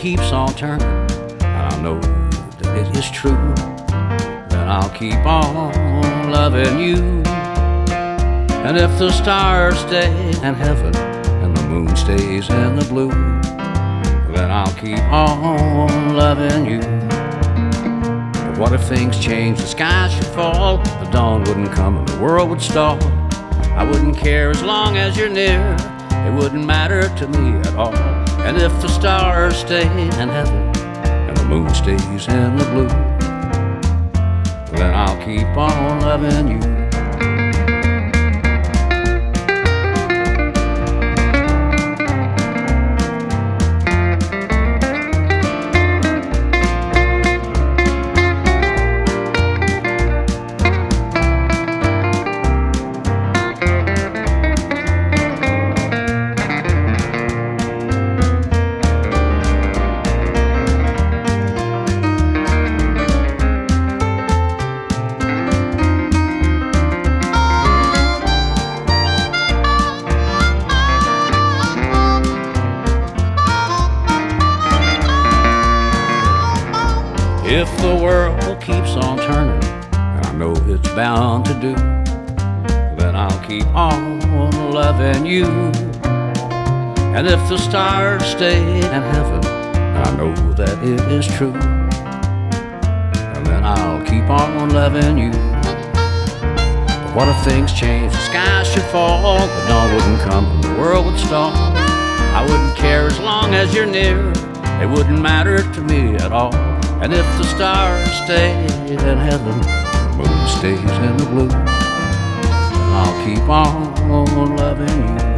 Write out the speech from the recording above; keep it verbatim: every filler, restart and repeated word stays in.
keeps on turning, and I know that it is true, then I'll keep on loving you. And if the stars stay in heaven and the moon stays in the blue, then I'll keep on loving you. But what if things change, the sky should fall, the dawn wouldn't come and the world would stall? I wouldn't care as long as you're near, it wouldn't matter to me at all. And if the stars stay in heaven and the moon stays in the blue, then I'll keep on loving you. If the world keeps on turning, and I know it's bound to do, then I'll keep on loving you. And if the stars stay in heaven, and I know that it is true, and then I'll keep on loving you. But what if things change, the sky should fall, the dawn wouldn't come and the world would stall? I wouldn't care as long as you're near, it wouldn't matter to me at all. And if the stars stay in heaven, the moon stays in the blue, then I'll keep on loving you.